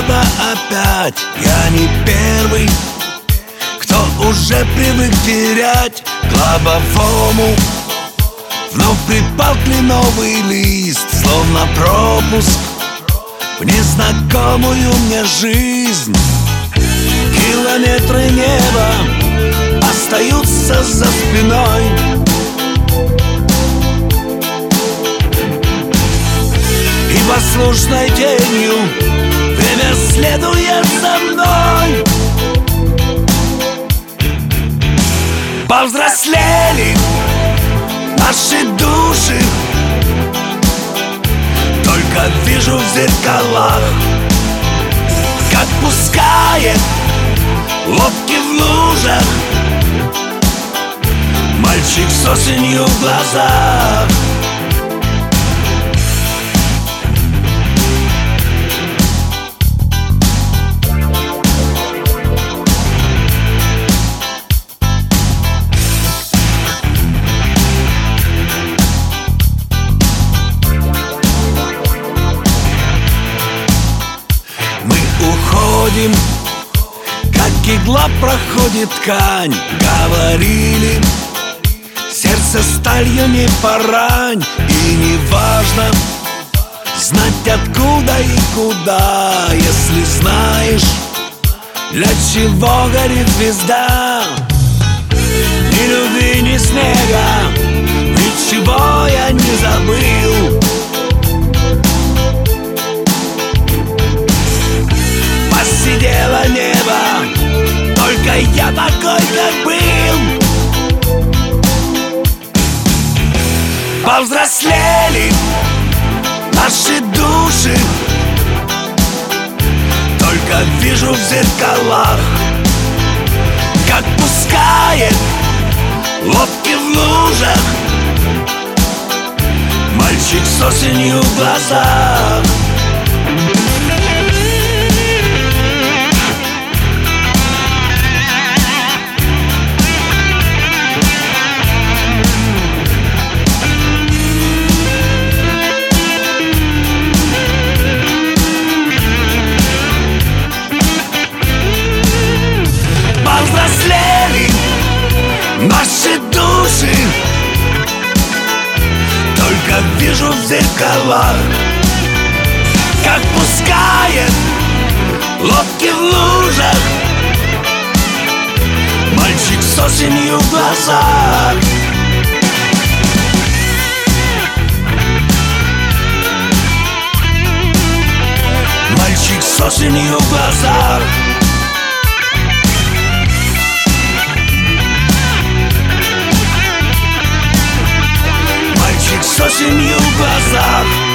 небо опять. Я не первый, кто уже привык терять. К лобовому вновь припал кленовый лист, словно пропуск в незнакомую мне жизнь. Километры неба остаются за спиной, и послушной тенью время следует за мной. Повзрослели наши души, только вижу в зеркалах, как пускает лодки в лужах мальчик с осенью в глазах. Мы уходим, как игла проходит ткань. Говорили, сердце сталью не порань. И не важно знать откуда и куда, если знаешь, для чего горит звезда. Ни любви, ни снега, ничего я не забыл. Посидело небо, только я такой, как был. Повзрослели наши души, только вижу в зеркалах, как пускает лодки в лужах мальчик с осенью в глазах. Повзрослели наши души, только вижу в зеркалах, как пускает лодки в лужах мальчик с осенью в глазах. Мальчик с осенью в глазах. Мальчик с осенью в глазах.